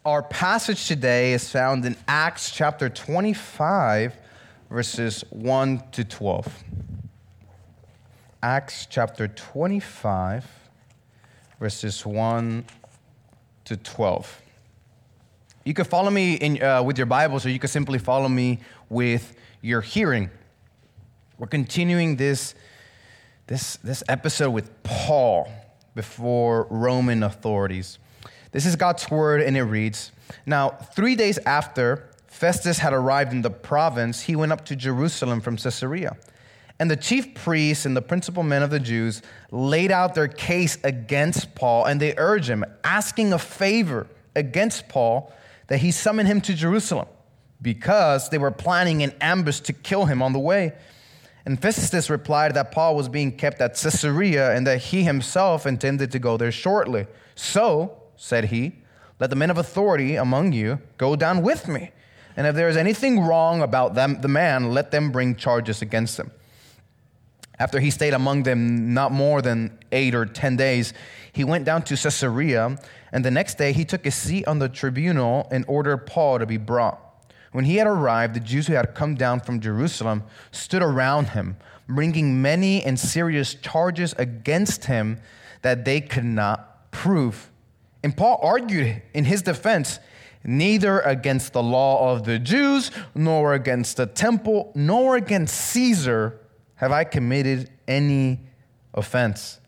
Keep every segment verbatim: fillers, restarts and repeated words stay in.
Our passage today is found in Acts chapter twenty-five, verses one to twelve. Acts chapter twenty-five, verses one to twelve. You can follow me in, uh, with your Bibles, or you can simply follow me with your hearing. We're continuing this, this, this episode with Paul before Roman authorities. This is God's word, and it reads, "Now, three days after Festus had arrived in the province, he went up to Jerusalem from Caesarea. And the chief priests and the principal men of the Jews laid out their case against Paul, and they urged him, asking a favor against Paul, that he summon him to Jerusalem, because they were planning an ambush to kill him on the way. And Festus replied that Paul was being kept at Caesarea, and that he himself intended to go there shortly. So, said he, let the men of authority among you go down with me. And if there is anything wrong about them, the man, let them bring charges against him. After he stayed among them not more than eight or ten days, he went down to Caesarea, and the next day he took a seat on the tribunal and ordered Paul to be brought. When he had arrived, the Jews who had come down from Jerusalem stood around him, bringing many and serious charges against him that they could not prove. And Paul argued in his defense, neither against the law of the Jews, nor against the temple, nor against Caesar have I committed any offense.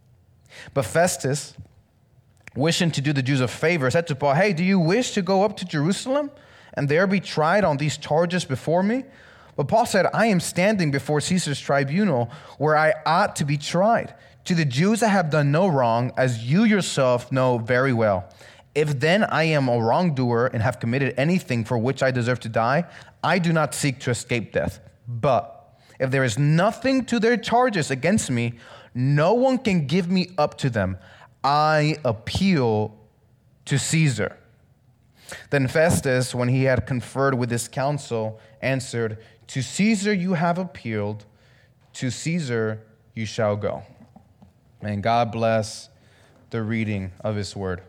But Festus, wishing to do the Jews a favor, said to Paul, hey, do you wish to go up to Jerusalem and there be tried on these charges before me? But Paul said, I am standing before Caesar's tribunal where I ought to be tried. To the Jews I have done no wrong, as you yourself know very well. If then I am a wrongdoer and have committed anything for which I deserve to die, I do not seek to escape death. But if there is nothing to their charges against me, no one can give me up to them. I appeal to Caesar. Then Festus, when he had conferred with his council, answered, to Caesar you have appealed, to Caesar you shall go. And God bless the reading of his word.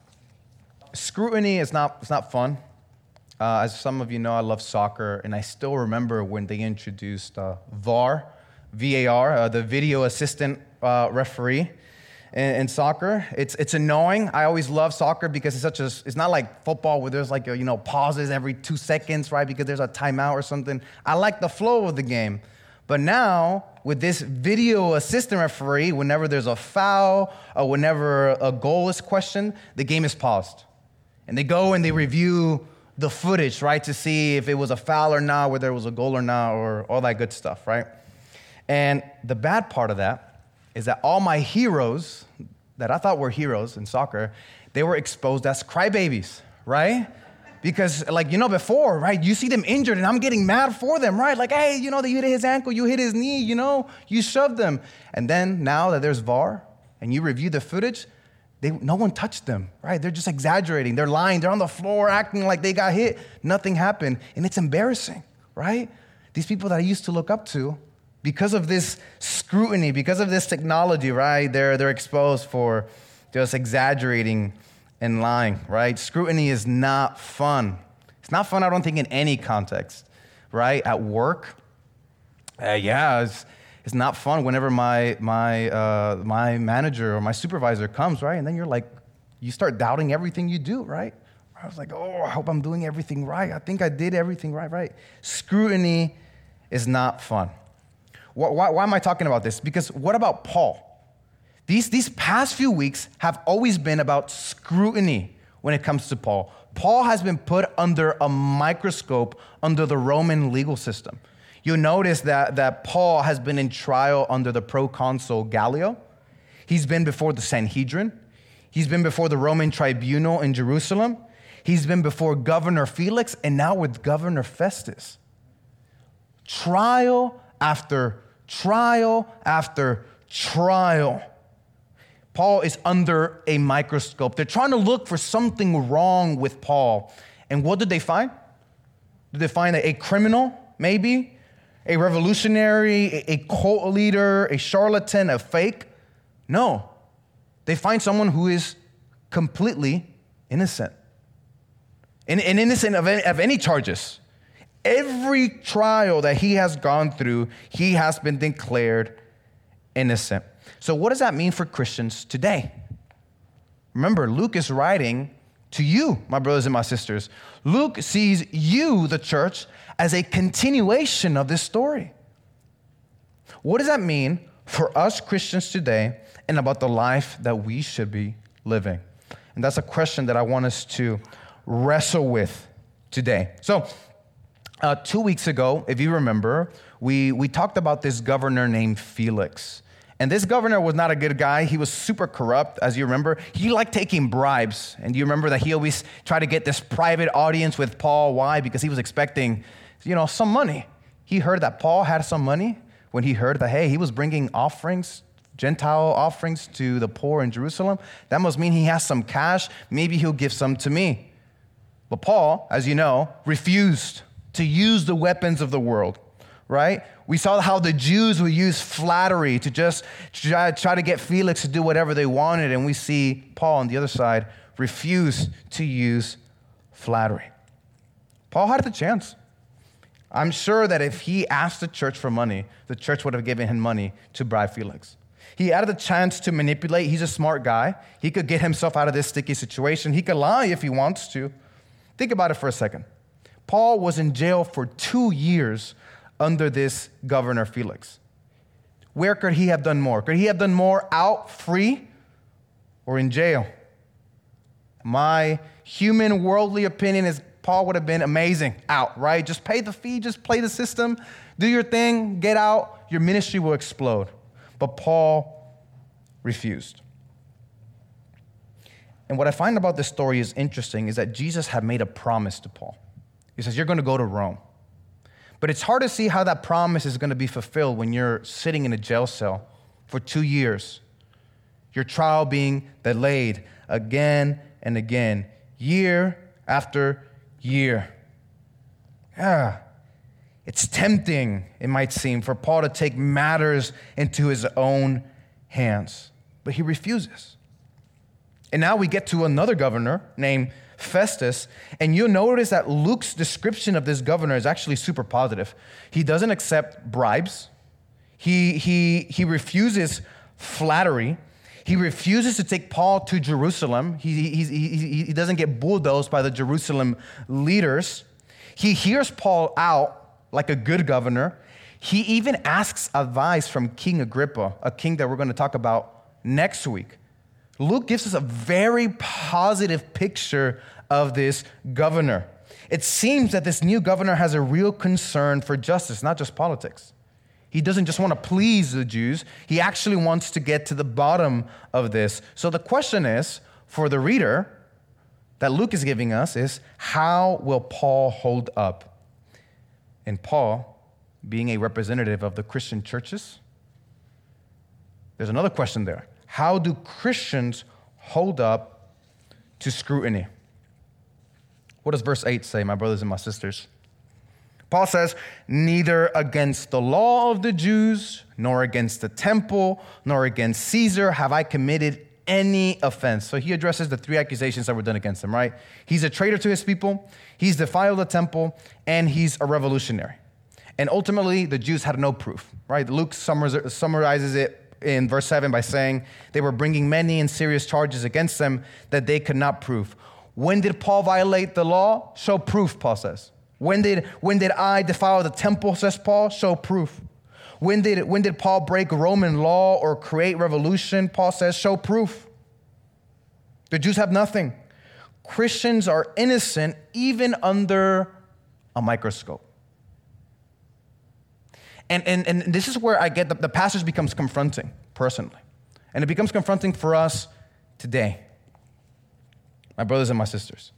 Scrutiny is not, it's not fun. Uh, as some of you know, I love soccer, and I still remember when they introduced uh, V A R, V A R, uh, the video assistant uh, referee in, in soccer. It's it's annoying. I always love soccer because it's such a, it's not like football where there's like, a, you know, pauses every two seconds, right, because there's a timeout or something. I like the flow of the game. But now, with this video assistant referee, whenever there's a foul or whenever a goal is questioned, the game is paused. And they go and they review the footage, right, to see if it was a foul or not, whether it was a goal or not, or all that good stuff, right? And the bad part of that is that all my heroes that I thought were heroes in soccer, they were exposed as crybabies, right? Because, like, you know, before, right, you see them injured, and I'm getting mad for them, right? Like, hey, you know, you hit his ankle, you hit his knee, you know, you shoved them. And then now that there's V A R and you review the footage, they, no one touched them, right? They're just exaggerating. They're lying. They're on the floor acting like they got hit. Nothing happened, and it's embarrassing, right? These people that I used to look up to, because of this scrutiny, because of this technology, right, they're, they're exposed for just exaggerating and lying, right? Scrutiny is not fun. It's not fun, I don't think, in any context, right? At work, uh, yeah, it's, it's not fun whenever my my uh, my manager or my supervisor comes, right? And then you're like, you start doubting everything you do, right? I was like, oh, I hope I'm doing everything right. I think I did everything right, right? Scrutiny is not fun. Why, why, why am I talking about this? Because what about Paul? These, these past few weeks have always been about scrutiny when it comes to Paul. Paul has been put under a microscope under the Roman legal system. You'll notice that, that Paul has been in trial under the proconsul Gallio. He's been before the Sanhedrin. He's been before the Roman tribunal in Jerusalem. He's been before Governor Felix, and now with Governor Festus. Trial after trial after trial. Paul is under a microscope. They're trying to look for something wrong with Paul. And what did they find? Did they find a criminal, maybe? A revolutionary, a cult leader, a charlatan, a fake? No. They find someone who is completely innocent. and, and innocent of any, of any charges. Every trial that he has gone through, he has been declared innocent. So what does that mean for Christians today? Remember, Luke is writing to you, my brothers and my sisters. Luke sees you, the church, as a continuation of this story. What does that mean for us Christians today and about the life that we should be living? And that's a question that I want us to wrestle with today. So, uh, two weeks ago, if you remember, we, we talked about this governor named Felix. And this governor was not a good guy. He was super corrupt, as you remember. He liked taking bribes. And you remember that he always tried to get this private audience with Paul. Why? Because he was expecting, you know, some money. He heard that Paul had some money when he heard that, hey, he was bringing offerings, Gentile offerings to the poor in Jerusalem. That must mean he has some cash. Maybe he'll give some to me. But Paul, as you know, refused to use the weapons of the world, right? We saw how the Jews would use flattery to just try, try to get Felix to do whatever they wanted. And we see Paul on the other side refuse to use flattery. Paul had the chance. I'm sure that if he asked the church for money, the church would have given him money to bribe Felix. He had the chance to manipulate. He's a smart guy. He could get himself out of this sticky situation. He could lie if he wants to. Think about it for a second. Paul was in jail for two years under this governor Felix. Where could he have done more? Could he have done more out free or in jail? My human worldly opinion is Paul would have been amazing out, right? Just pay the fee, just play the system, do your thing, get out, your ministry will explode. But Paul refused. And what I find about this story is interesting is that Jesus had made a promise to Paul. He says, you're going to go to Rome. But it's hard to see how that promise is going to be fulfilled when you're sitting in a jail cell for two years. Your trial being delayed again and again, year after year. Yeah. It's tempting, it might seem, for Paul to take matters into his own hands. But he refuses. And now we get to another governor named Festus, and you'll notice that Luke's description of this governor is actually super positive. He doesn't accept bribes. He, he, he refuses flattery. He refuses to take Paul to Jerusalem. He, he, he, he doesn't get bulldozed by the Jerusalem leaders. He hears Paul out like a good governor. He even asks advice from King Agrippa, a king that we're going to talk about next week. Luke gives us a very positive picture of this governor. It seems that this new governor has a real concern for justice, not just politics. He doesn't just want to please the Jews. He actually wants to get to the bottom of this. So the question is, for the reader that Luke is giving us is, how will Paul hold up? And Paul, being a representative of the Christian churches, there's another question there. How do Christians hold up to scrutiny? What does verse eight say, my brothers and my sisters? Paul says, neither against the law of the Jews, nor against the temple, nor against Caesar have I committed any offense. So he addresses the three accusations that were done against him, right? He's a traitor to his people, he's defiled the temple, and he's a revolutionary. And ultimately, the Jews had no proof, right? Luke summarizes it in verse seven by saying they were bringing many and serious charges against them that they could not prove. When did Paul violate the law? Show proof, Paul says. When did, when did I defile the temple, says Paul? Show proof. When did, when did Paul break Roman law or create revolution? Paul says, show proof. The Jews have nothing. Christians are innocent even under a microscope. And, and, and this is where I get the, the passage becomes confronting, personally. And it becomes confronting for us today, my brothers and my sisters.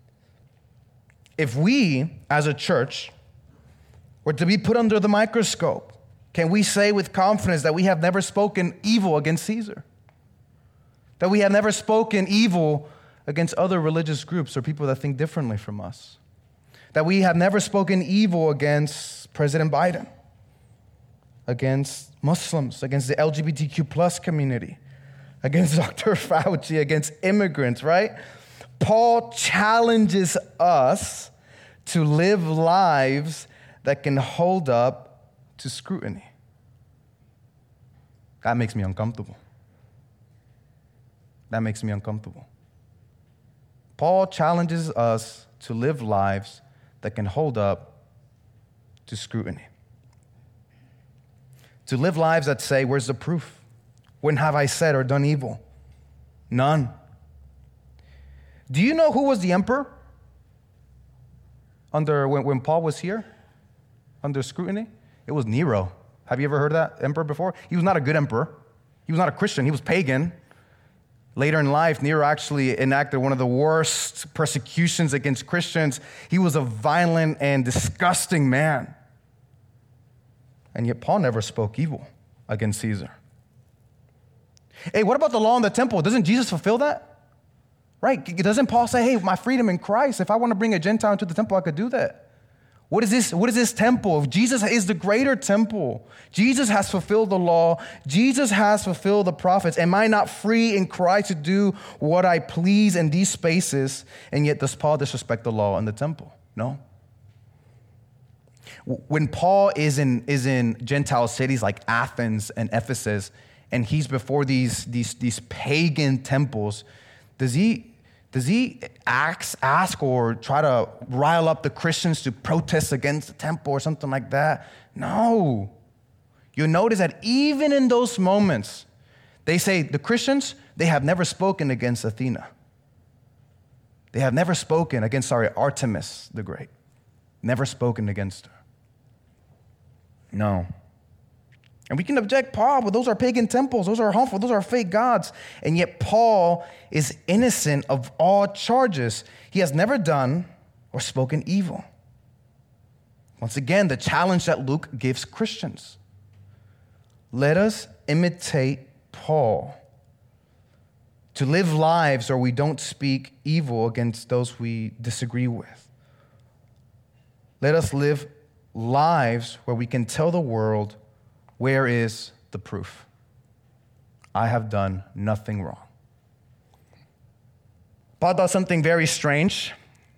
If we, as a church, were to be put under the microscope, can we say with confidence that we have never spoken evil against Caesar? That we have never spoken evil against other religious groups or people that think differently from us? That we have never spoken evil against President Biden, against Muslims, against the L G B T Q plus community, against Doctor Fauci, against immigrants, right? Paul challenges us to live lives that can hold up to scrutiny. That makes me uncomfortable. That makes me uncomfortable. Paul challenges us to live lives that can hold up to scrutiny. To live lives that say, where's the proof? When have I said or done evil? None. Do you know who was the emperor under when, when Paul was here under scrutiny? It was Nero. Have you ever heard of that emperor before? He was not a good emperor. He was not a Christian. He was pagan. Later in life, Nero actually enacted one of the worst persecutions against Christians. He was a violent and disgusting man. And yet Paul never spoke evil against Caesar. Hey, what about the law in the temple? Doesn't Jesus fulfill that? Right? Doesn't Paul say, hey, my freedom in Christ, if I want to bring a Gentile into the temple, I could do that? What is this? What is this temple? Jesus is the greater temple. Jesus has fulfilled the law. Jesus has fulfilled the prophets. Am I not free in Christ to do what I please in these spaces? And yet does Paul disrespect the law in the temple? No. When Paul is in, is in Gentile cities like Athens and Ephesus, and he's before these, these, these pagan temples, does he... Does he ask, ask or try to rile up the Christians to protest against the temple or something like that? No. You'll notice that even in those moments, they say the Christians, they have never spoken against Athena. They have never spoken against, sorry, Artemis the Great. Never spoken against her. No. And we can object, Paul, but those are pagan temples. Those are harmful. Those are fake gods. And yet Paul is innocent of all charges. He has never done or spoken evil. Once again, the challenge that Luke gives Christians. Let us imitate Paul to live lives where we don't speak evil against those we disagree with. Let us live lives where we can tell the world, where is the proof? I have done nothing wrong. Paul does something very strange.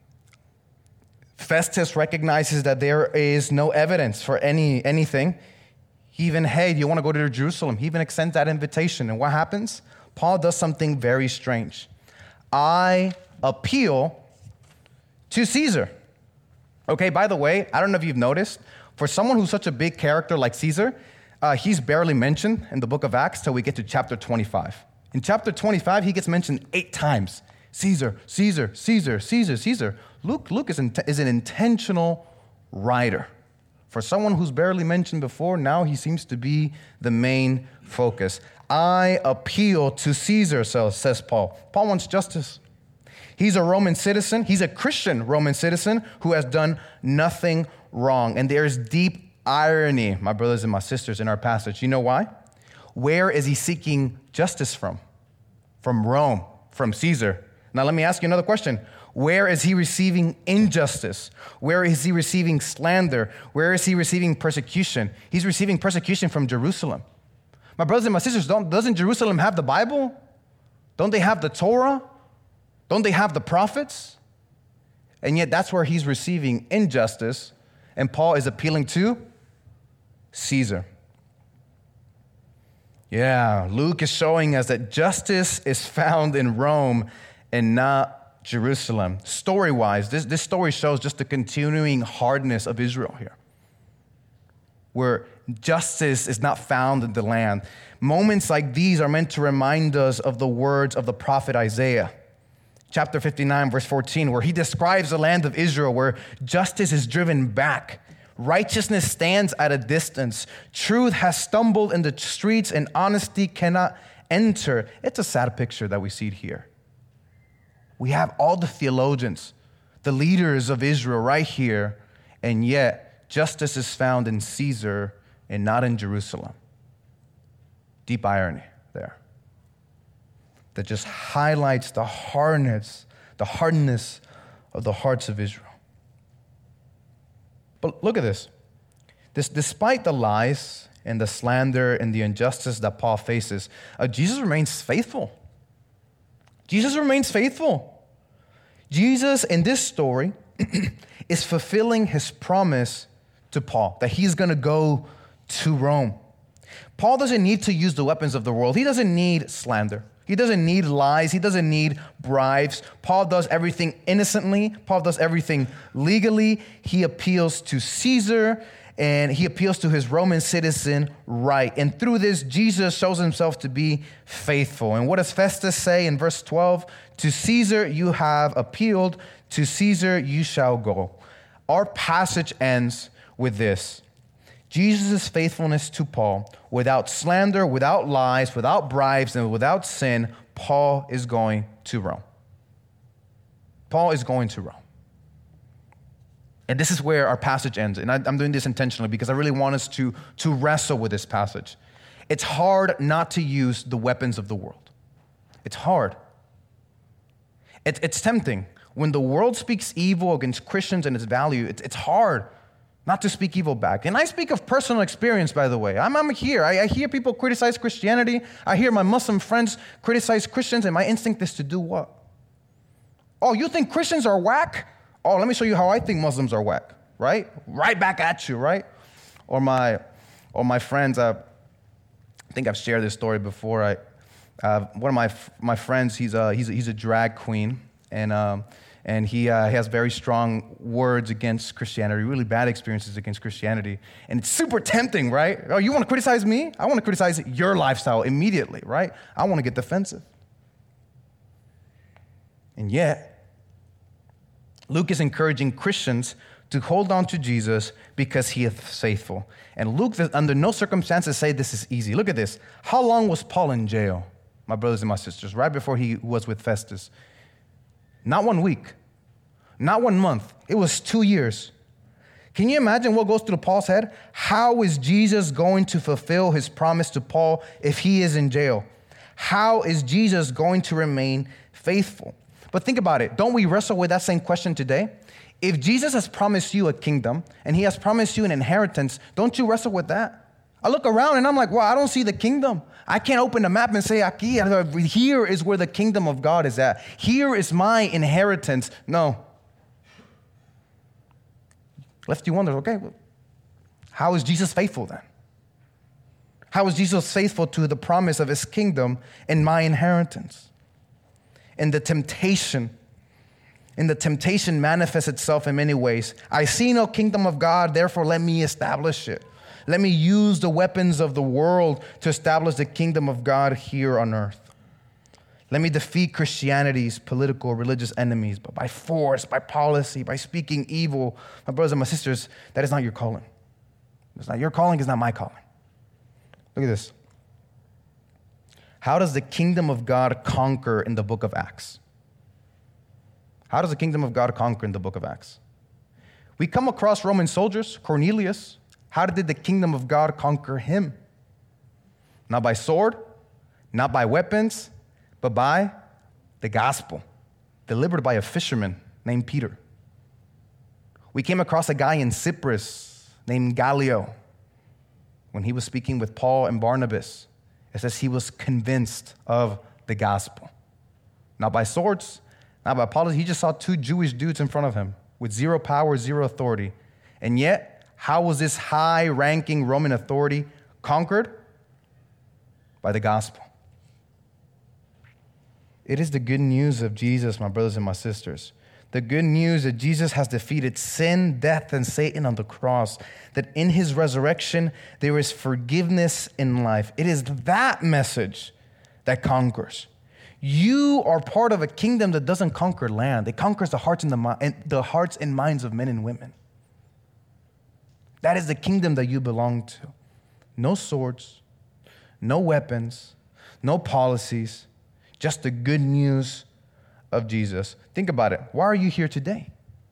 Festus recognizes that there is no evidence for any anything. He even, hey, do you want to go to Jerusalem? He even extends that invitation. And what happens? Paul does something very strange. I appeal to Caesar. Okay, by the way, I don't know if you've noticed, for someone who's such a big character like Caesar, Uh, he's barely mentioned in the book of Acts till we get to chapter twenty-five. In chapter twenty-five, he gets mentioned eight times. Caesar, Caesar, Caesar, Caesar, Caesar. Luke, Luke is, in, is an intentional writer. For someone who's barely mentioned before, now he seems to be the main focus. I appeal to Caesar, says Paul. Paul wants justice. He's a Roman citizen. He's a Christian Roman citizen who has done nothing wrong. And there is deep irony, my brothers and my sisters, in our passage. You know why? Where is he seeking justice from? From Rome, from Caesar. Now let me ask you another question. Where is he receiving injustice? Where is he receiving slander? Where is he receiving persecution? He's receiving persecution from Jerusalem. My brothers and my sisters, don't, doesn't Jerusalem have the Bible? Don't they have the Torah? Don't they have the prophets? And yet that's where he's receiving injustice, and Paul is appealing to Caesar. Yeah, Luke is showing us that justice is found in Rome and not Jerusalem. Story-wise, this, this story shows just the continuing hardness of Israel here, where justice is not found in the land. Moments like these are meant to remind us of the words of the prophet Isaiah, chapter fifty-nine, verse fourteen, where he describes the land of Israel, where justice is driven back. Righteousness stands at a distance. Truth has stumbled in the streets, and honesty cannot enter. It's a sad picture that we see here. We have all the theologians, the leaders of Israel right here, and yet justice is found in Caesar and not in Jerusalem. Deep irony there. That just highlights the hardness, the hardness of the hearts of Israel. But look at this. This, despite the lies and the slander and the injustice that Paul faces, uh, Jesus remains faithful. Jesus remains faithful. Jesus in this story is fulfilling his promise to Paul that he's going to go to Rome. Paul doesn't need to use the weapons of the world. He doesn't need slander. He doesn't need lies. He doesn't need bribes. Paul does everything innocently. Paul does everything legally. He appeals to Caesar, and he appeals to his Roman citizen right. And through this, Jesus shows himself to be faithful. And what does Festus say in verse twelve? To Caesar you have appealed, to Caesar you shall go. Our passage ends with this. Jesus' faithfulness to Paul, without slander, without lies, without bribes, and without sin, Paul is going to Rome. Paul is going to Rome. And this is where our passage ends. And I, I'm doing this intentionally because I really want us to, to wrestle with this passage. It's hard not to use the weapons of the world. It's hard. It, it's tempting. When the world speaks evil against Christians and its value, it, it's hard not to speak evil back. And I speak of personal experience, by the way. I'm, I'm here. I, I hear people criticize Christianity. I hear my Muslim friends criticize Christians, and my instinct is to do what? Oh, you think Christians are whack? Oh, let me show you how I think Muslims are whack, right? Right back at you, right? Or my, or my friends, uh, I think I've shared this story before. I, uh, one of my my friends, he's a, he's a, he's a drag queen, and um, and he uh, has very strong words against Christianity, really bad experiences against Christianity, and it's super tempting, right? Oh, you want to criticize me? I want to criticize your lifestyle immediately, right? I want to get defensive, and yet Luke is encouraging Christians to hold on to Jesus because he is faithful. And Luke, under no circumstances, say this is easy. Look at this. How long was Paul in jail, my brothers and my sisters, right before he was with Festus? Not one week, not one month. It was two years. Can you imagine what goes through Paul's head? How is Jesus going to fulfill his promise to Paul if he is in jail? How is Jesus going to remain faithful? But think about it. Don't we wrestle with that same question today? If Jesus has promised you a kingdom and he has promised you an inheritance, don't you wrestle with that? I look around and I'm like, well, I don't see the kingdom. I can't open the map and say, aquí, here is where the kingdom of God is at. Here is my inheritance. No. Left you wonder, okay, well, how is Jesus faithful then? How is Jesus faithful to the promise of his kingdom and my inheritance? And the temptation, and the temptation manifests itself in many ways. I see no kingdom of God, therefore let me establish it. Let me use the weapons of the world to establish the kingdom of God here on earth. Let me defeat Christianity's political, religious enemies, but by force, by policy, by speaking evil. My brothers and my sisters, that is not your calling. It's not your calling, it's not my calling. Look at this. How does the kingdom of God conquer in the book of Acts? How does the kingdom of God conquer in the book of Acts? We come across Roman soldiers, Cornelius. How did the kingdom of God conquer him? Not by sword, not by weapons, but by the gospel, delivered by a fisherman named Peter. We came across a guy in Cyprus named Gallio. When he was speaking with Paul and Barnabas, it says he was convinced of the gospel. Not by swords, not by policy. He just saw two Jewish dudes in front of him with zero power, zero authority. And yet, how was this high-ranking Roman authority conquered? By the gospel. It is the good news of Jesus, my brothers and my sisters. The good news that Jesus has defeated sin, death, and Satan on the cross. That in his resurrection, there is forgiveness in life. It is that message that conquers. You are part of a kingdom that doesn't conquer land. It conquers the hearts and the, the hearts and minds of men and women. That is the kingdom that you belong to. No swords, no weapons, no policies, just the good news of Jesus. Think about it. Why are you here today?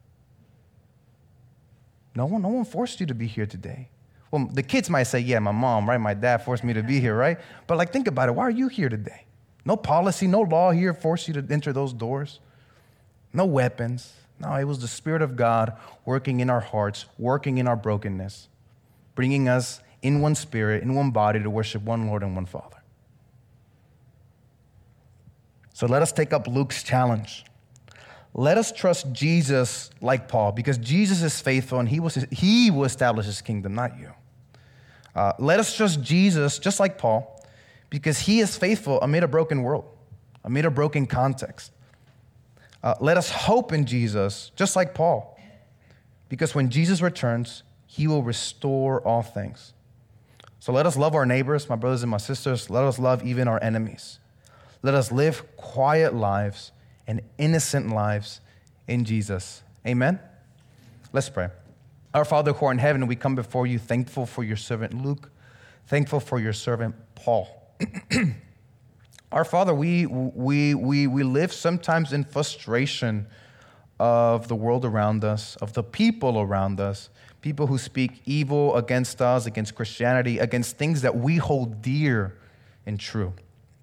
No one, no one forced you to be here today. Well, the kids might say, yeah, my mom, right? My dad forced me to be here, right? But like, think about it. Why are you here today? No policy, no law here forced you to enter those doors. No weapons. No, it was the Spirit of God working in our hearts, working in our brokenness, bringing us in one spirit, in one body to worship one Lord and one Father. So let us take up Luke's challenge. let us trust Jesus like Paul, because Jesus is faithful and he will, he will establish his kingdom, not you. Uh, let us trust Jesus just like Paul, because he is faithful amid a broken world, amid a broken context. Uh, let us hope in Jesus just like Paul, because when Jesus returns, he will restore all things. So let us love our neighbors, my brothers and my sisters. Let us love even our enemies. Let us live quiet lives and innocent lives in Jesus. Amen? Let's pray. Our Father who art in heaven, we come before you thankful for your servant Luke, thankful for your servant Paul. Our Father, we, we, we, we live sometimes in frustration of the world around us, of the people around us, people who speak evil against us, against Christianity, against things that we hold dear and true.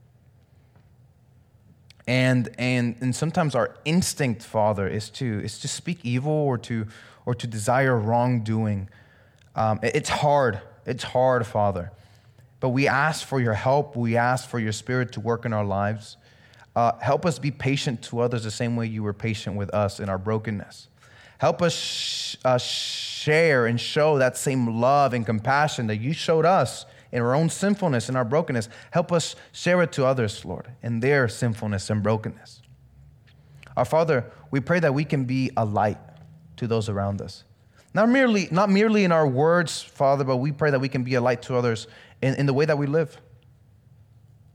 And and and sometimes our instinct, Father, is to is to speak evil or to or to desire wrongdoing. Um, it's hard. It's hard, Father. But we ask for your help. We ask for your Spirit to work in our lives. Uh, help us be patient to others the same way you were patient with us in our brokenness. Help us sh- uh, share and show that same love and compassion that you showed us in our own sinfulness and our brokenness. Help us share it to others, Lord, in their sinfulness and brokenness. Our Father, we pray that we can be a light to those around us. Not merely, not merely in our words, Father, but we pray that we can be a light to others in, in the way that we live.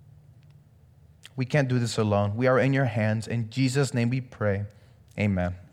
We can't do this alone. We are in your hands. In Jesus' name we pray. Amen.